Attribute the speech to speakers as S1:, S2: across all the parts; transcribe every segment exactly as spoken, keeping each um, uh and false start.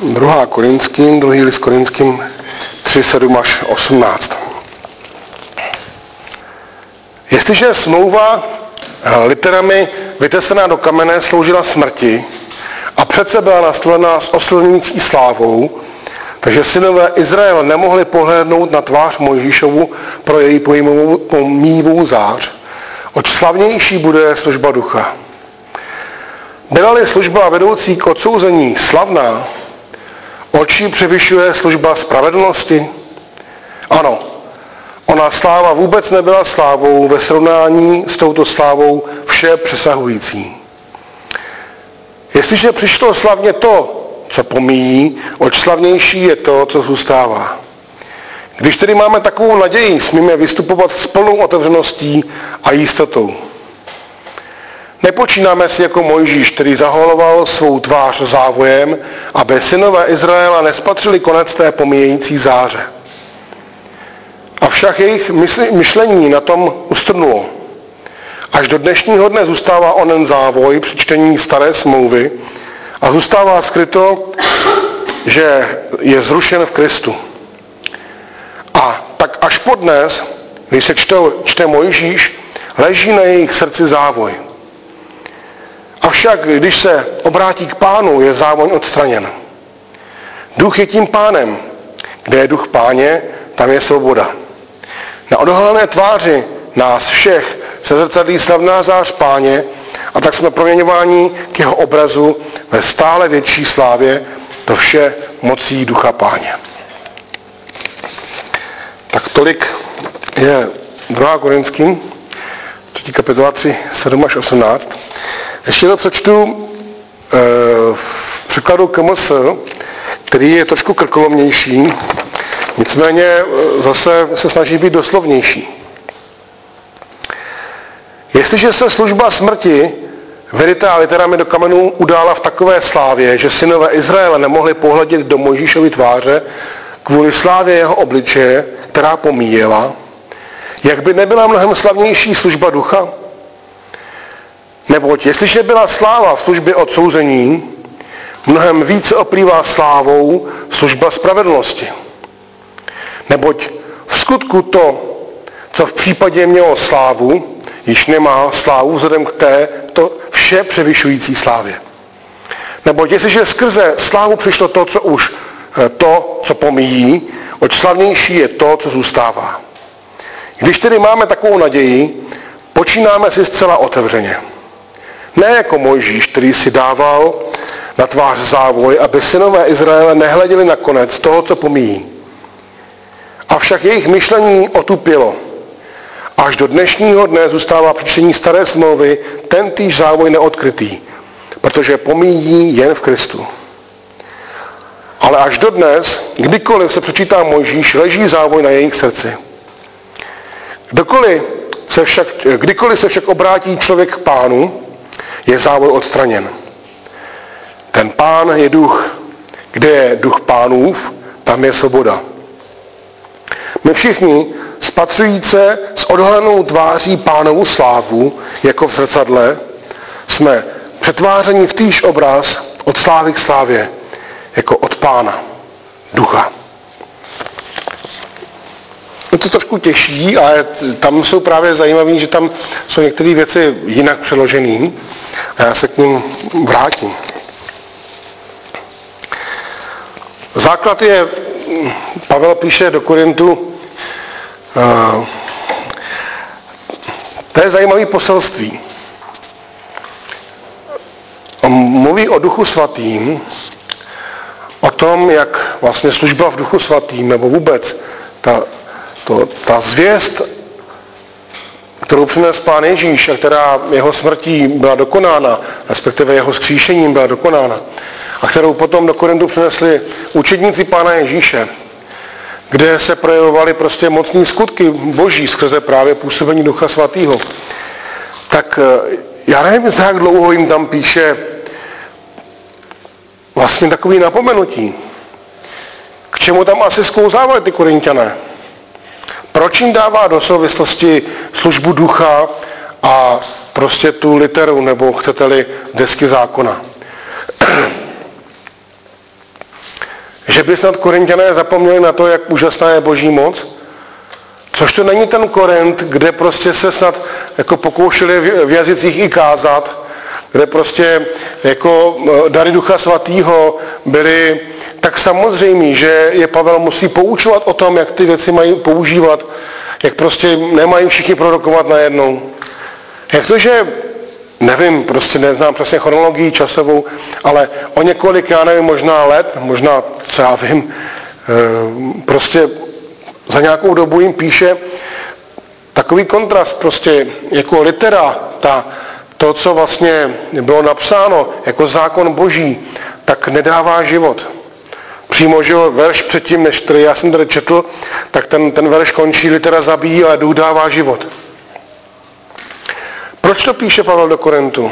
S1: druhá Korinským, druhý list Korinským tři, sedm až osmnáct. Jestliže smlouva literami vytesaná do kamene sloužila smrti a přece byla nastolená s oslňující slávou, takže synové Izraele nemohli pohlédnout na tvář Mojžíšovu pro její pomíjivou zář, oč slavnější bude služba ducha. Byla-li služba vedoucí k odsouzení slavná, oči převyšuje služba spravedlnosti? Ano, ona sláva vůbec nebyla slávou ve srovnání s touto slávou vše přesahující. Jestliže přišlo slavně to, co pomíjí, oč slavnější je to, co zůstává. Když tedy máme takovou naději, smíme vystupovat s plnou otevřeností a jistotou. Nepočínáme si jako Mojžíš, který zaholoval svou tvář závojem, aby synové Izraela nespatřili konec té pomíjející záře. Avšak jejich myšlení na tom ustrnulo. Až do dnešního dne zůstává onen závoj při čtení staré smlouvy a zůstává skryto, že je zrušen v Kristu. A tak až podnes, když se čte, čte Mojžíš, leží na jejich srdci závoj. Avšak, když se obrátí k Pánu, je závoj odstraněn. Duch je tím Pánem. Kde je duch Páně, tam je svoboda. Na odhalené tváři nás všech se zrcadlí slavná zář Páně a tak jsme proměňováni k jeho obrazu ve stále větší slávě, to vše mocí ducha Páně. Tak tolik je druhá Korinským, třetí kapitola tři, sedm až osmnáct. Ještě to přečtu v překladu K M S, který je trošku krkolomnější, nicméně zase se snaží být doslovnější. Jestliže se služba smrti veritá literami do kamenů udála v takové slávě, že synové Izraele nemohli pohledět do Mojžíšovy tváře kvůli slávě jeho obličeje, která pomíjela, jak by nebyla mnohem slavnější služba ducha? Neboť jestliže byla sláva v službě odsouzení, mnohem více oplývá slávou služba spravedlnosti. Neboť v skutku to, co v případě mělo slávu, již nemá slávu vzhledem k té to vše převyšující slávě. Neboť jestliže skrze slávu přišlo to, co už to, co pomíjí, oč slavnější je to, co zůstává. Když tedy máme takovou naději, počínáme si zcela otevřeně. Ne jako Mojžíš, který si dával na tvář závoj, aby synové Izraele nehleděli na konec toho, co pomíjí. Avšak jejich myšlení otupělo. Až do dnešního dne zůstává při čtení staré smlouvy tentýž závoj neodkrytý, protože pomíjí jen v Kristu. Ale až dodnes, kdykoliv se přečítá Mojžíš, leží závoj na jejich srdci. Kdokoliv se však, kdykoliv se však obrátí člověk k Pánu, je závoj odstraněn. Ten Pán je duch. Kde je duch Pánův, tam je svoboda. My všichni, spatřujíce s odhalenou tváří Pánovu slávu, jako v zrcadle, jsme přetvářeni v týž obraz od slávy k slávě, jako od Pána, ducha. Je to trošku těžší, ale tam jsou právě zajímavé, že tam jsou některé věci jinak přeložené a já se k ním vrátím. Základ je, Pavel píše do Korintu, uh, to je zajímavé poselství. On mluví o Duchu Svatým, o tom, jak vlastně služba v Duchu Svatým, nebo vůbec ta, to, ta zvěst, kterou přinesl Pán Ježíš a která jeho smrtí byla dokonána, respektive jeho vzkříšením byla dokonána, a kterou potom do Korintu přinesli učedníci Pána Ježíše, kde se projevovaly prostě mocné skutky Boží skrze právě působení Ducha Svatého. Tak já nevím, jak dlouho jim tam píše vlastně takový napomenutí. K čemu tam asi sklouzávali ty Korinťané? Proč jim dává do souvislosti službu ducha a prostě tu literu, nebo chcete-li desky zákona? že by snad Korinťané zapomněli na to, jak úžasná je Boží moc? Což to není ten Korint, kde prostě se snad jako pokoušeli v jazycích i kázat, kde prostě jako dary Ducha Svatého byly tak samozřejmý, že je Pavel musí poučovat o tom, jak ty věci mají používat, jak prostě nemají všichni prorokovat najednou. Jak to, že, nevím, prostě neznám přesně chronologii časovou, ale o několik, já nevím, možná let, možná, co já vím, prostě za nějakou dobu jim píše takový kontrast, prostě jako litera, ta, to, co vlastně bylo napsáno jako zákon Boží, tak nedává život. Přímo, že verš předtím, než který já jsem tady četl, tak ten, ten verš končí, litera zabíjí, ale duch dává život. Proč to píše Pavel do Korintu?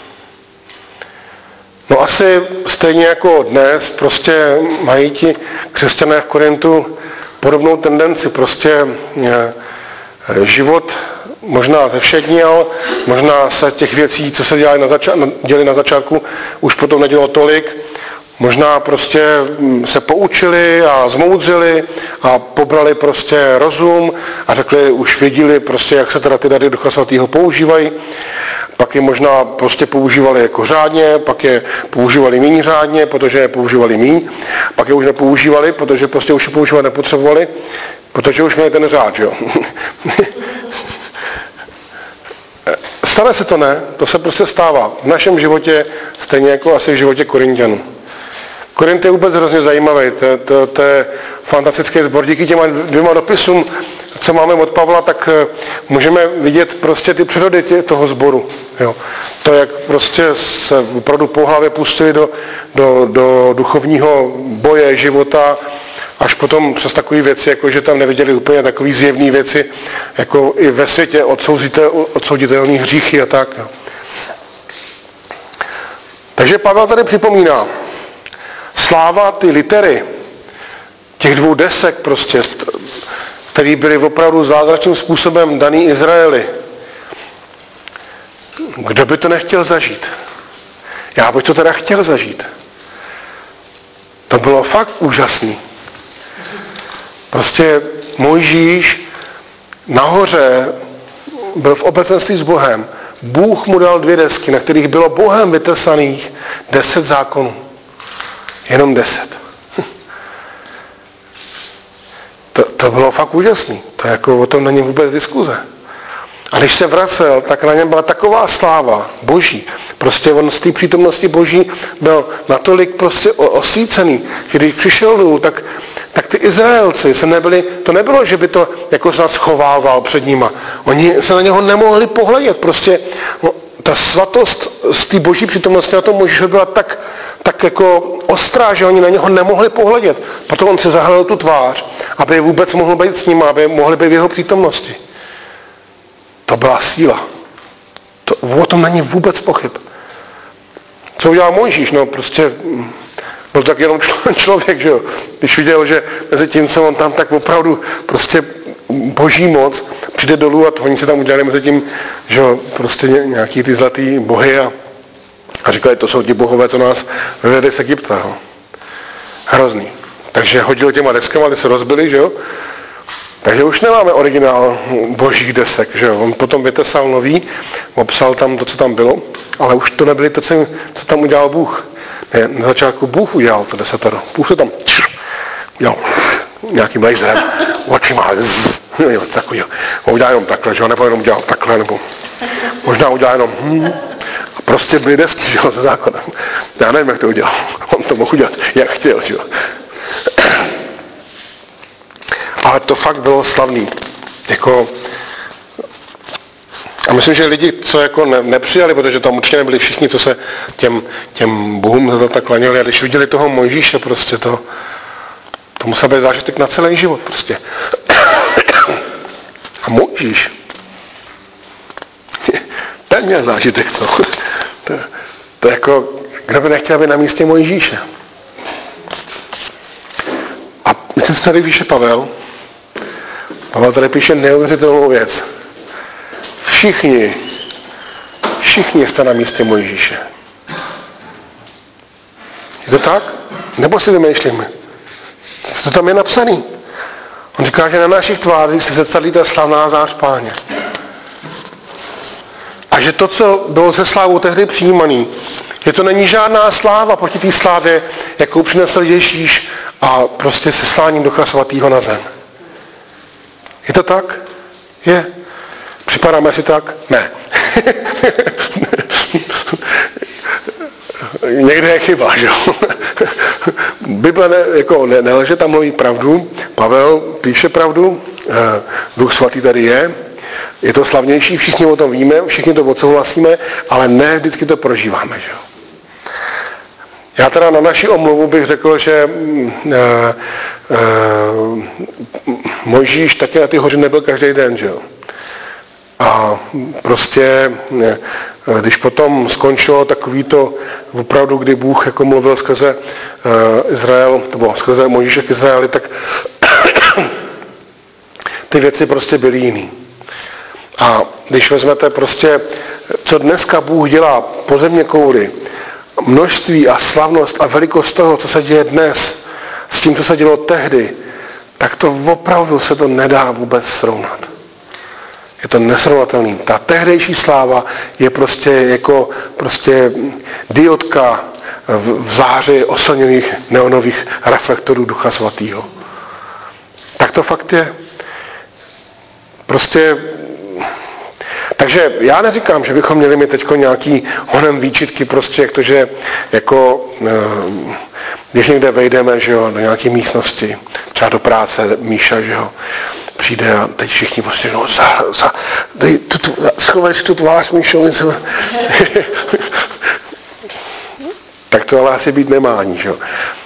S1: No asi stejně jako dnes, prostě mají ti křesťané v Korintu podobnou tendenci, prostě život možná zevšednil, možná se těch věcí, co se dělali na, zača- děli na začátku, už potom nedělo tolik, možná prostě se poučili a zmoudřili a pobrali prostě rozum a řekli, už věděli prostě, jak se teda ty dary Ducha Svatého používají. Pak je možná prostě používali jako řádně, pak je používali míň řádně, protože je používali míň, pak je už nepoužívali, protože prostě už je používat nepotřebovali, protože už měli ten řád, jo. Stane se to, ne? To se prostě stává. V našem životě, stejně jako asi v životě Korinťanů. Korint je vůbec hrozně zajímavý, to, to, to je fantastický sbor. Díky těma dvěma dopisům, co máme od Pavla, tak můžeme vidět prostě ty přírody tě, toho sboru. Jo. To, jak prostě se opravdu po hlavě pustili do, do, do duchovního boje, života, až potom přes takové věci, jako že tam neviděli úplně takové zjevné věci, jako i ve světě odsouditelné hříchy a tak. Jo. Takže Pavel tady připomíná, sláva ty litery, těch dvou desek prostě, které byly opravdu zázračným způsobem daný Izraeli. Kdo by to nechtěl zažít? Já bych to teda chtěl zažít. To bylo fakt úžasný. Prostě Mojžíš nahoře byl v obecenství s Bohem. Bůh mu dal dvě desky, na kterých bylo Bohem vytesaných deset zákonů. Jenom deset. To, to bylo fakt úžasný. To jako o tom není vůbec diskuze. A když se vracel, tak na něm byla taková sláva Boží. Prostě on z té přítomnosti Boží byl natolik prostě osvícený, že když přišel dolů, tak, tak ty Izraelci se nebyli, to nebylo, že by to jako snad schovával před nima. Oni se na něho nemohli pohledět. Prostě no, ta svatost z té Boží přítomnosti na tom Mojžíšovi byla tak, tak jako ostrá, že oni na něho nemohli pohledět. Proto on se zahalil tu tvář, aby vůbec mohl být s ním, aby mohli být v jeho přítomnosti. To byla síla. To, o tom není vůbec pochyb. Co udělal Mojžíš? No prostě byl tak jenom člověk, že jo. Když viděl, že mezi tím, co on tam tak opravdu prostě Boží moc přijde dolů a oni se tam udělali mezi tím, že jo, prostě nějaký ty zlatý bohy a, a říkali, to jsou ti bohové, co nás vyvedli z Egypta. Jo. Hrozný. Takže hodil těma deskama, ty se rozbili, že jo. Takže už nemáme originál božích desek, že jo. On potom vytesal nový, obsal tam to, co tam bylo, ale už to nebyly to, co tam udělal Bůh. Ne, na začátku Bůh udělal to desatero. Bůh to tam udělal nějakým laserem, očima, takový. On udělal jenom takhle, že jo, nebo jenom udělal takhle, nebo možná udělal jenom hm, a prostě byly desky, že jo, se zákonem. Já nevím, jak to udělal. On to mohl udělat, jak chtěl, že jo. Ale to fakt bylo slavný. Jako, a myslím, že lidi, co jako ne, nepřijali, protože tam určitě nebyli všichni, co se těm, těm bohům za to klaněli, a když viděli toho Mojžíše, prostě to, to musel být zážitek na celý život prostě. A Mojžíš, ten měl zážitek, to, to, to jako, kdo by nechtěl být na místě Mojžíše. A víte, co tady píše Pavel? Pavel tady píše neuvěřitelnou věc. Všichni, všichni jste na místě Mojžíše. Je to tak? Nebo si vymýšlíme? To tam je napsaný. On říká, že na našich tvářích se zrcadlí ta slavná zář Páně. A že to, co bylo se slávou tehdy přijímaný, že to není žádná sláva proti té slávě, jakou přinesl Ježíš a prostě se sláním Ducha Svatého na zem. Je to tak? Je. Připadáme si tak? Ne. Někde je chyba, že jo? Bible ne, jako ne, nelže, tam mluví pravdu. Pavel píše pravdu, Duch Svatý tady je. Je to slavnější, všichni o tom víme, všichni to odsouhlasíme, ale ne vždycky to prožíváme, že jo? Já teda na naši omluvu bych řekl, že uh, uh, Mojžíš taky na ty hoře nebyl každý den, že jo? A prostě, když potom skončilo takový to opravdu, kdy Bůh jako mluvil skrze uh, Izrael, nebo skrze Mojžíše k Izraeli, tak ty věci prostě byly jiný. A když vezmete prostě, co dneska Bůh dělá po země kouli, množství a slavnost a velikost toho, co se děje dnes, s tím, co se dělo tehdy, tak to opravdu se to nedá vůbec srovnat. Je to nesrovnatelný. Ta tehdejší sláva je prostě jako prostě diodka v záři oslněných neonových reflektorů Ducha Svatého. Tak to fakt je. Prostě takže já neříkám, že bychom měli mít teď nějaký honem výčitky, prostě jak to, že jako, když někde vejdeme, že jo, do nějaké místnosti, třeba do práce Míša, že jo, přijde a teď všichni prostě, no, za, za, dej, tu, tu, schovej si tu tvář, Míšo, se... Tak to ale asi být nemá ani, že jo.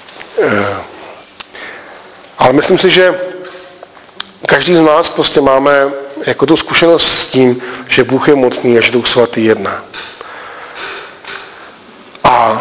S1: Ale myslím si, že každý z nás prostě máme jako tu zkušenost s tím, že Bůh je mocný a že Duch Svatý jedná. A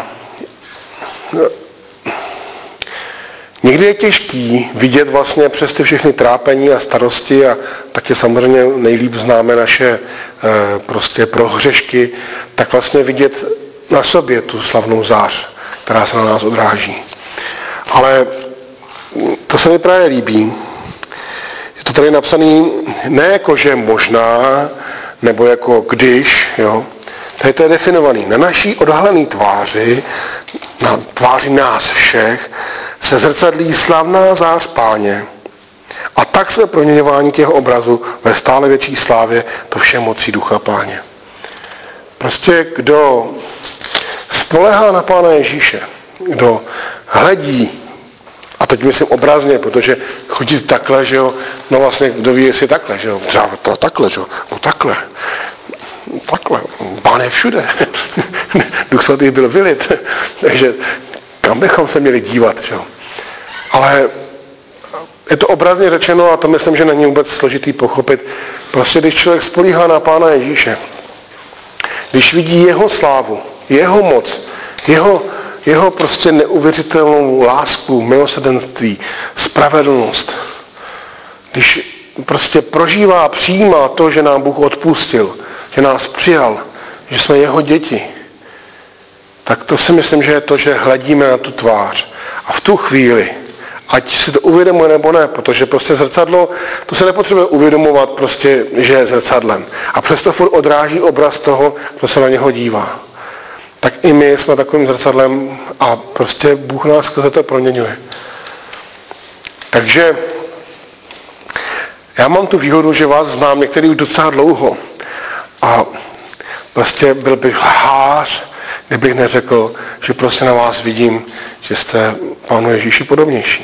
S1: někdy je těžký vidět vlastně přes ty všechny trápení a starosti a taky samozřejmě nejlíp známe naše prostě prohřešky, tak vlastně vidět na sobě tu slavnou zář, která se na nás odráží. Ale to se mi právě líbí. Je to tady napsaný ne jako, že možná, nebo jako když, jo. Tady to je definovaný. Na naší odhalené tváři, na tváři nás všech, se zrcadlí slavná zář Páně. A tak jsme proměňováni k jeho obrazu ve stále větší slávě to všemocí Ducha Páně. Prostě kdo spolehá na Pána Ježíše, kdo hledí, a teď myslím obrazně, protože chodit takhle, že jo, no vlastně kdo ví, jestli takhle, že jo, třeba to takhle, že jo, no takhle, takhle, Pán je všude, Duch Svatý byl vylit, takže kam bychom se měli dívat, že jo. Ale je to obrazně řečeno a to myslím, že není vůbec složitý pochopit. Prostě když člověk spolíhá na Pána Ježíše, když vidí jeho slávu, jeho moc, jeho, jeho prostě neuvěřitelnou lásku, milosrdenství, spravedlnost, když prostě prožívá a přijímá to, že nám Bůh odpustil, že nás přijal, že jsme jeho děti, tak to si myslím, že je to, že hledíme na tu tvář. A v tu chvíli, ať si to uvědomuje nebo ne, protože prostě zrcadlo, to se nepotřebuje uvědomovat prostě, že je zrcadlem. A přesto furt odráží obraz toho, kdo se na něho dívá. Tak i my jsme takovým zrcadlem a prostě Bůh nás skrze to proměňuje. Takže já mám tu výhodu, že vás znám některý už docela dlouho. A prostě byl bych lhář, kdybych neřekl, že prostě na vás vidím, že jste Pánu Ježíši podobnější.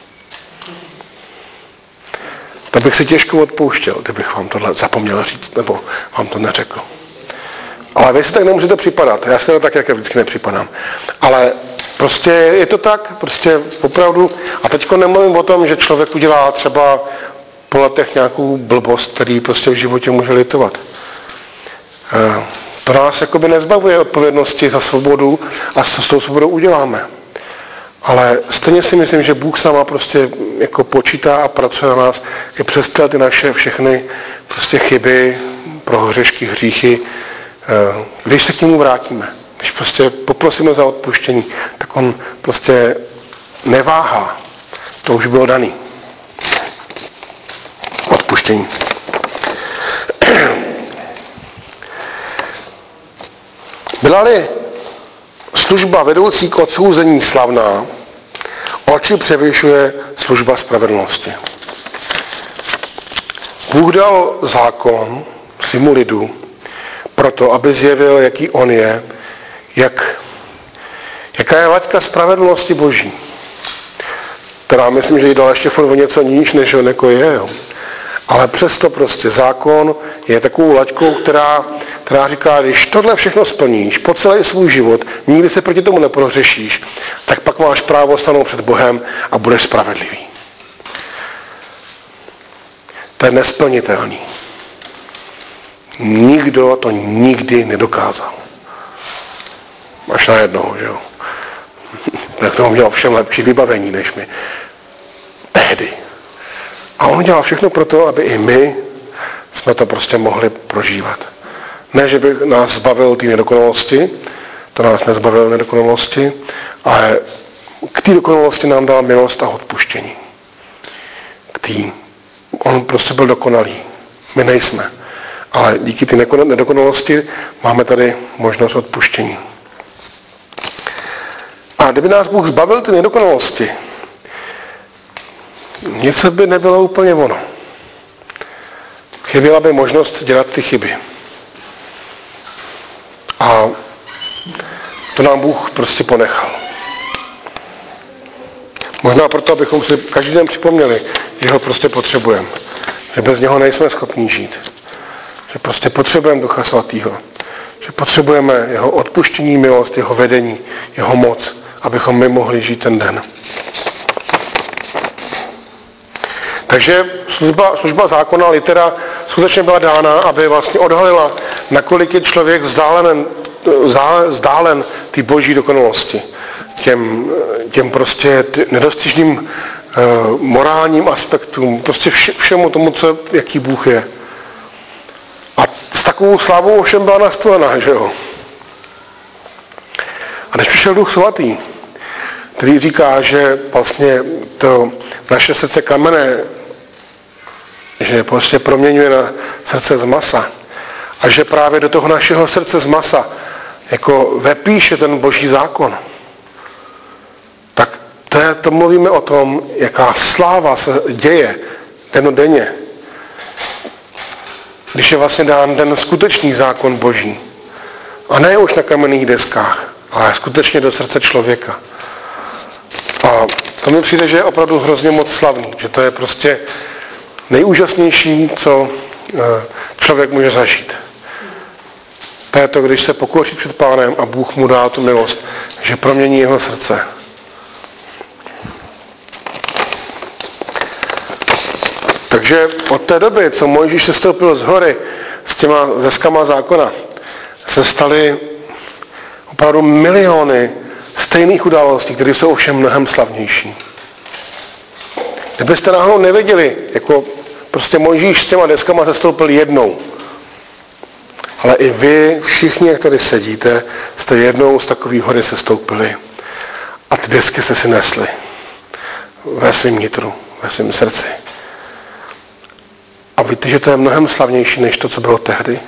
S1: To bych si těžko odpouštěl, kdybych vám tohle zapomněl říct, nebo vám to neřekl. Ale vy si tak nemůžete připadat. Já si to tak, jak já vždycky nepřipadám. Ale prostě je to tak, prostě opravdu. A teďko nemluvím o tom, že člověk udělá třeba po letech nějakou blbost, který prostě v životě může litovat. To nás jakoby nezbavuje odpovědnosti za svobodu a s tou svobodou uděláme. Ale stejně si myslím, že Bůh s náma prostě jako počítá a pracuje na nás i přes ty naše všechny prostě chyby, prohřešky, hříchy. Když se k němu vrátíme, když prostě poprosíme za odpuštění, tak on prostě neváhá To už bylo daný. Odpuštění. Byla-li služba vedoucí k odsouzení slavná, oči převyšuje služba spravedlnosti. Bůh dal zákon svému lidu proto, aby zjevil, jaký on je, jak, jaká je laťka spravedlnosti Boží. Teda myslím, že jí dal ještě furt o něco níž, než on jako je. Jo. Ale přesto prostě zákon je takovou laťkou, která, která říká, když tohle všechno splníš po celý svůj život, nikdy se proti tomu neprohřešíš, tak pak máš právo stanout před Bohem a budeš spravedlivý. To je nesplnitelný. Nikdo to nikdy nedokázal. Až na jednoho, že jo. Tak tomu měl všem lepší vybavení než my. Tehdy. A on dělal všechno pro to, aby i my jsme to prostě mohli prožívat. Ne, že by nás zbavil té nedokonalosti, to nás nezbavil nedokonalosti, ale k té dokonalosti nám dal milost a odpuštění. K té. On prostě byl dokonalý. My nejsme. Ale díky té nedokonalosti máme tady možnost odpuštění. A kdyby nás Bůh zbavil ty nedokonalosti, nic by nebylo úplně ono. Chyběla by možnost dělat ty chyby. A to nám Bůh prostě ponechal. Možná proto, abychom si každý den připomněli, že ho prostě potřebujeme. Že bez něho nejsme schopni žít. Že prostě potřebujeme Ducha Svatého. Že potřebujeme jeho odpuštění, milost, jeho vedení, jeho moc, abychom my mohli žít ten den. Takže služba, služba zákona litera skutečně byla dána, aby vlastně odhalila, nakolik je člověk vzdálen, vzdálen té boží dokonalosti. Těm, těm prostě nedostižným uh, morálním aspektům, prostě vše, všemu tomu, co, jaký Bůh je. A s takovou slávou ovšem byla nastolená, že jo. A než přišel Duch Svatý, který říká, že vlastně to naše srdce kamenné, že prostě proměňuje na srdce z masa a že právě do toho našeho srdce z masa jako vepíše ten boží zákon. Tak to, je, to mluvíme o tom, jaká sláva se děje dennodenně, když je vlastně dán ten skutečný zákon boží. A ne už na kamenných deskách, ale skutečně do srdce člověka. A to mi přijde, že je opravdu hrozně moc slavný, že to je prostě nejúžasnější, co člověk může zažít. To je to, když se pokoří před Pánem a Bůh mu dá tu milost, že promění jeho srdce. Takže od té doby, co Mojžíš sestoupil z hory s těma deskama zákona, se staly opravdu miliony stejných událostí, které jsou ovšem mnohem slavnější. Kdybyste náhodou nevěděli, jako prostě Mojžíš s těma deskama sestoupil jednou, ale i vy, všichni, jak tady sedíte, jste jednou z takových hory sestoupili a ty desky jste si nesli ve svém nitru, ve svém srdci. A víte, že to je mnohem slavnější, než to, co bylo tehdy?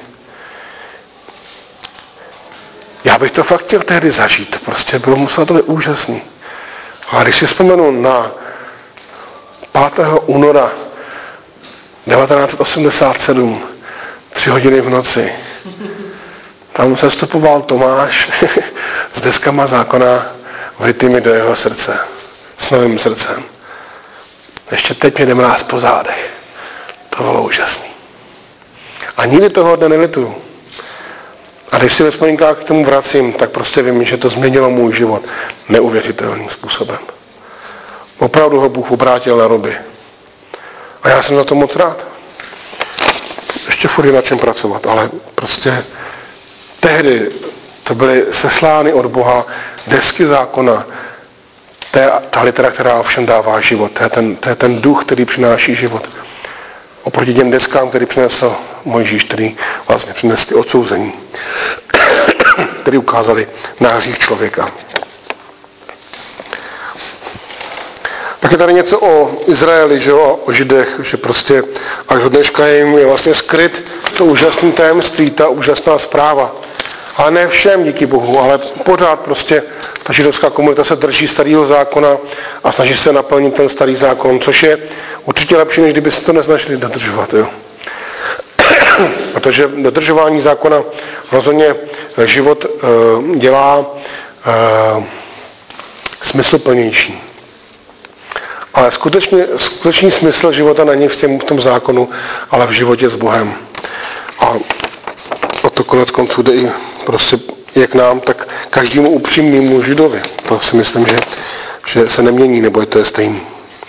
S1: Já bych to fakt chtěl tehdy zažít. Prostě bylo, muselo to být úžasný. A když si vzpomenu na pátého února devatenáct osmdesát sedm, tři hodiny v noci, tam sestupoval Tomáš s deskama zákona vrytými do jeho srdce. S novým srdcem. Ještě teď mě jde mráz po zádech. To bylo úžasný. A nikdy toho dne nelituju. A když si ve vzpomínkách k tomu vracím, tak prostě vím, že to změnilo můj život neuvěřitelným způsobem. Opravdu ho Bůh obrátil na ruby. A já jsem za to moc rád. Ještě furt je na čem pracovat, ale prostě tehdy to byly seslány od Boha desky zákona. To je ta litera, která ovšem dává život. To je ten, to je ten duch, který přináší život. Oproti těm deskám, který přinesl Mojžíš, který vlastně přinesl odsouzení, který ukázali na hřích člověka. Tak Pak je tady něco o Izraeli, že jo, o Židech, že prostě až od dneška jim je vlastně skryt to úžasné tajemství, ta úžasná zpráva. Ale ne všem, díky Bohu, ale pořád prostě ta židovská komunita se drží starého zákona a snaží se naplnit ten starý zákon, což je určitě lepší, než kdyby se to nesnažili dodržovat. Jo. Protože dodržování zákona rozhodně život e, dělá e, smysluplnější. Ale skutečně, skutečný smysl života není v, těm, v tom zákonu, ale v životě s Bohem. A o to konec konců jde i prostě jak nám, tak každému upřímnému Židovi. To si myslím, že, že se nemění, nebo je to je stejný.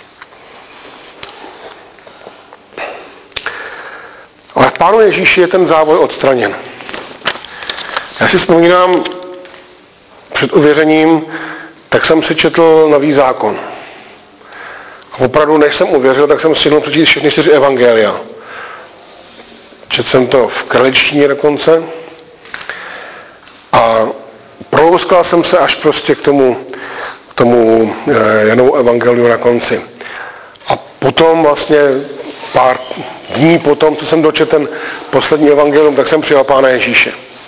S1: Ale v Pánu Ježíši je ten závoj odstraněn. Já si vzpomínám, před uvěřením, tak jsem si četl Nový zákon. A opravdu, než jsem uvěřil, tak jsem stihnul přečíst všechny čtyři evangelia. Četl jsem to v kraličtině dokonce. A prolouskal jsem se až prostě k tomu, k tomu eh, Janovu evangeliu na konci. A potom vlastně pár dní potom, co jsem dočetl ten poslední evangelium, tak jsem přijal Pána Ježíše.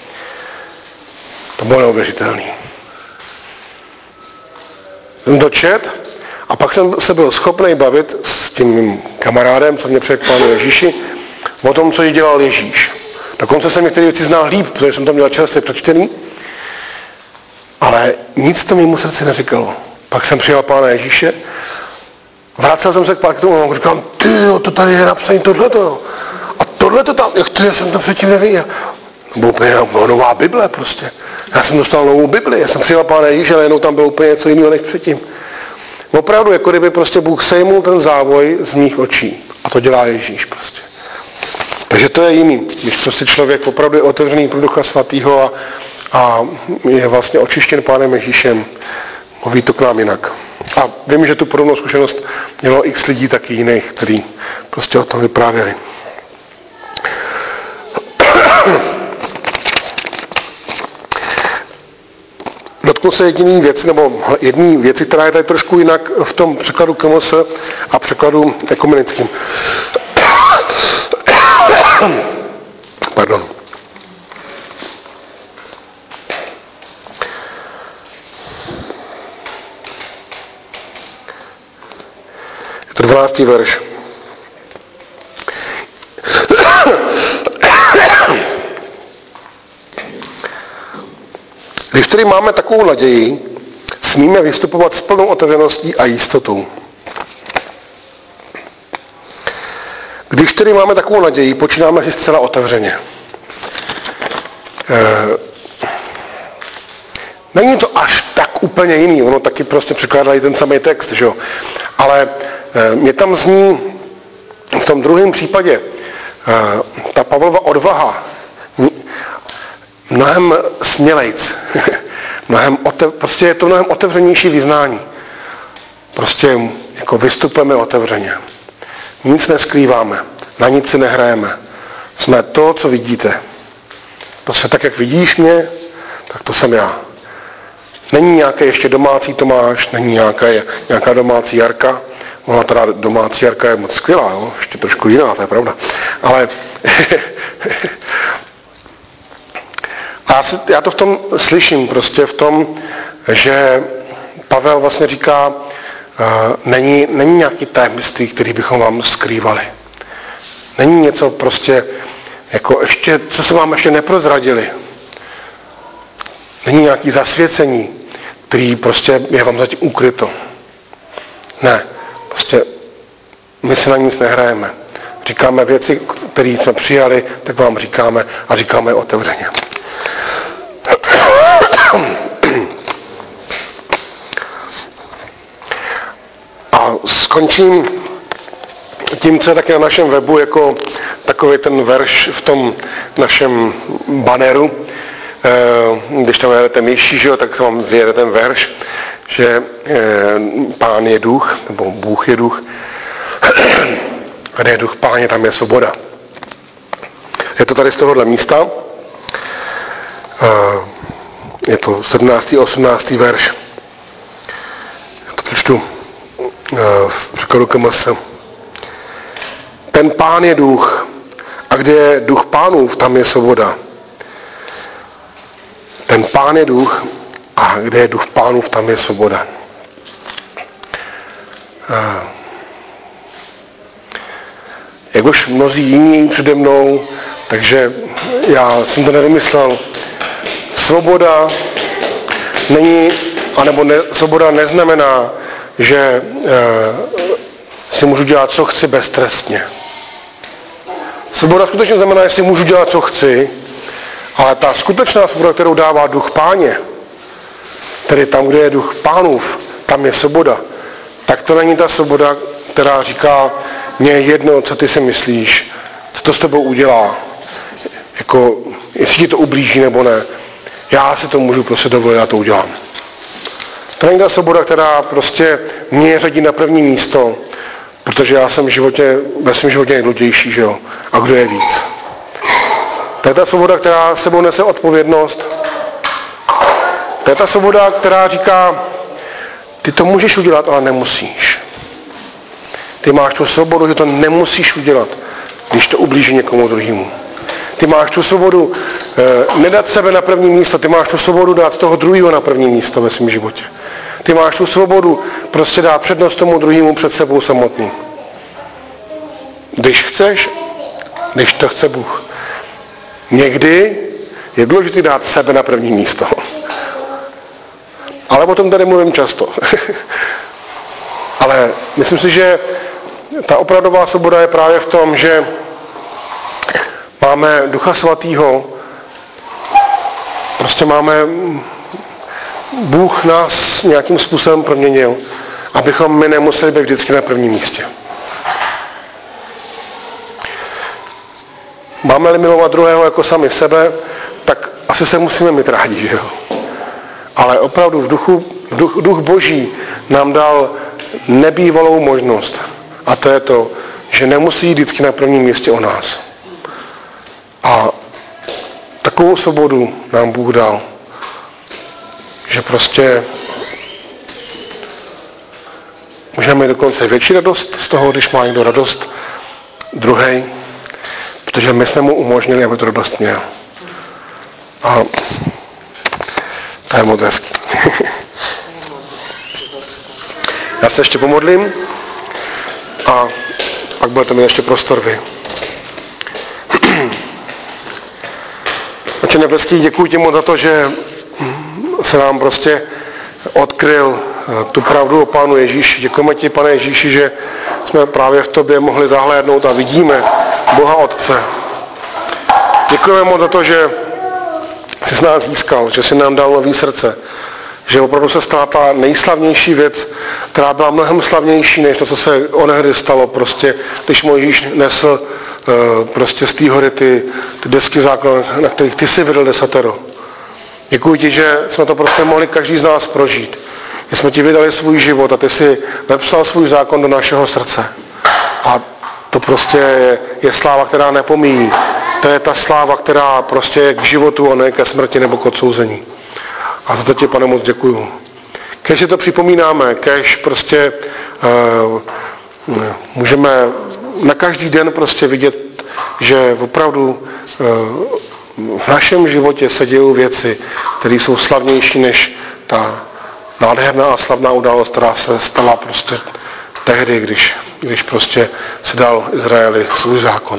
S1: To bylo neuvěřitelné. Jsem dočet a pak jsem se byl schopný bavit s tím mým kamarádem, co mě přijel k Pánu Ježíši, o tom, co jí dělal Ježíš. Dokonce jsem některé věci znal líp, protože jsem to měl čerstvě přečtený, ale nic to mému srdci neříkalo. Pak jsem přijal Pána Ježíše, vracel jsem se k tomu a říkám, ty, to tady je napsané tohleto. A tohleto tam, jak to, já jsem to předtím nevěděl. Bylo úplně nová Bible prostě. Já jsem dostal novou Bibli, já jsem přijal Pána Ježíše, ale jenom tam bylo úplně něco jiného než předtím. Opravdu, jako kdyby prostě Bůh sejmul ten závoj z mých očí. A to dělá Ježíš prostě. Takže to je jiný, když prostě člověk opravdu je otevřený pro Ducha Svatého a, a je vlastně očištěn Pánem Ježíšem, mluví to k nám jinak. A vím, že tu podobnou zkušenost mělo x lidí taky jiných, kteří prostě o tom vyprávěli. Dotknu se jediný věci, nebo jedné věci, která je tady trošku jinak v tom překladu K M S a překladu ekumenickým. Pardon. Je to dvanáctý verš. Když tedy máme takovou naději, smíme vystupovat s plnou otevřeností a jistotou. Když tedy máme takovou naději, počínáme si zcela otevřeně. E, není to až tak úplně jiný, ono taky prostě překládají ten samý text, že jo? Ale e, mě tam zní v tom druhém případě e, ta Pavlova odvaha mnohem smělejc. mnohem otev, prostě je to mnohem otevřenější vyznání. Prostě jako vystupujeme otevřeně. Nic neskrýváme, na nic si nehrajeme. Jsme to, co vidíte. Prostě tak, jak vidíš mě, tak to jsem já. Není nějaký ještě domácí Tomáš, není nějaká, nějaká domácí Jarka. Ona teda domácí Jarka je moc skvělá, jo? Ještě trošku jiná, to je pravda. Ale já, si, já to v tom slyším, prostě v tom, že Pavel vlastně říká, Uh, není, není nějaký tajemství, který bychom vám skrývali. Není něco prostě, jako ještě, co se vám ještě neprozradili. Není nějaký zasvěcení, který prostě je vám zatím ukryto. Ne, prostě my se na nic nehrajeme. Říkáme věci, které jsme přijali, tak vám říkáme a říkáme otevřeně. A skončím tím, co je taky na našem webu, jako takový ten verš v tom našem banneru. Když tam jedete myší, že jo, tak tam vyjede ten verš, že Pán je duch, nebo Bůh je duch. Kde je duch Páně, tam je svoboda. Je to tady z tohohle místa. Je to sedmnáctý a osmnáctý verš. Já to přečtu. v překladu K M S. Ten Pán je duch a kde je duch Pánův, tam je svoboda. Ten Pán je duch a kde je duch Pánův, tam je svoboda. Jak už mnozí jiní přede mnou, takže já jsem to nevymyslel. Svoboda není, anebo ne, svoboda neznamená, že e, si můžu dělat, co chci beztrestně. Svoboda skutečně znamená, že si můžu dělat, co chci, ale ta skutečná svoboda, kterou dává duch Páně, tedy tam, kde je duch Pánův, tam je svoboda, tak to není ta svoboda, která říká, mně je jedno, co ty si myslíš, co to s tebou udělá, jako, jestli ti to ublíží nebo ne. Já si to můžu prostě dovolit, já to udělám. To není ta svoboda, která prostě mě řadí na první místo, protože já jsem v životě, ve svém životě nejdůležitější, že jo? A kdo je víc? To je ta svoboda, která s sebou nese odpovědnost. To je ta svoboda, která říká, ty to můžeš udělat, ale nemusíš. Ty máš tu svobodu, že to nemusíš udělat, když to ublíží někomu druhému. Ty máš tu svobodu eh, nedat sebe na první místo, ty máš tu svobodu dát toho druhého na první místo ve svém životě. Ty máš tu svobodu prostě dát přednost tomu druhému před sebou samotným. Když chceš, když to chce Bůh. Někdy je důležité dát sebe na první místo. Ale o tom tady mluvím často. Ale myslím si, že ta opravdová svoboda je právě v tom, že máme Ducha Svatého, prostě máme, Bůh nás nějakým způsobem proměnil, abychom my nemuseli být vždycky na prvním místě. Máme-li milovat druhého jako sami sebe, tak asi se musíme mít rádi, že jo? Ale opravdu v duchu, duch, duch Boží nám dal nebývalou možnost. A to je to, že nemusí jít vždycky na prvním místě o nás. A takovou svobodu nám Bůh dal, že prostě můžeme mít dokonce větší radost z toho, když má někdo radost druhej, protože my jsme mu umožnili, aby tu radost měl. A to je moc hezký. Já se ještě pomodlím a pak budete mít ještě prostor vy. Oče nebeský, děkuji ti moc za to, že se nám prostě odkryl tu pravdu o Pánu Ježíši. Děkujeme ti, Pane Ježíši, že jsme právě v tobě mohli zahlédnout a vidíme Boha Otce. Děkujeme moc za to, že jsi s nás získal, že jsi nám dal nový srdce, že opravdu se stala ta nejslavnější věc, která byla mnohem slavnější, než to, co se onehdy stalo, prostě, když Mojžíš nesl uh, prostě z té hory ty, ty desky zákona, na kterých ty jsi vydal desatero. Děkuji ti, že jsme to prostě mohli každý z nás prožít. Že jsme ti vydali svůj život a ty jsi vepsal svůj zákon do našeho srdce. A to prostě je, je sláva, která nepomíjí. To je ta sláva, která prostě je k životu a ne ke smrti nebo k odsouzení. A za to ti, Pane, moc děkuju. Kež si to připomínáme, kež prostě uh, můžeme na každý den prostě vidět, že opravdu uh, v našem životě se dějí věci, které jsou slavnější než ta nádherná a slavná událost, která se stala prostě tehdy, když, když prostě se dal Izraeli svůj zákon.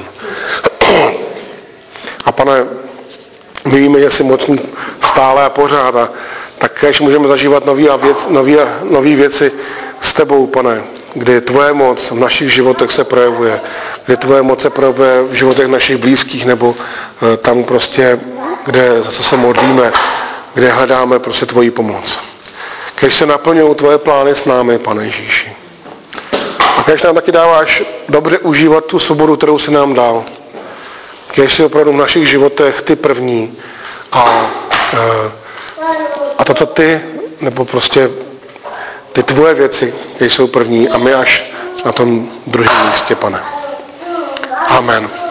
S1: A Pane, my víme, že jsi mocný stále a pořád, a tak kež můžeme zažívat nové věc, věci s tebou, Pane, kdy tvoje moc v našich životech se projevuje, kdy tvoje moc se projevuje v životech našich blízkých, nebo tam prostě, kde, za co se modlíme, kde hledáme prostě tvoji pomoc. Kež se naplňují tvoje plány s námi, Pane Ježíši. A kež nám taky dáváš dobře užívat tu svobodu, kterou jsi nám dal. Kež jsi opravdu v našich životech ty první a, a toto ty, nebo prostě ty tvoje věci, kež jsou první a my až na tom druhém místě, Pane. Amen.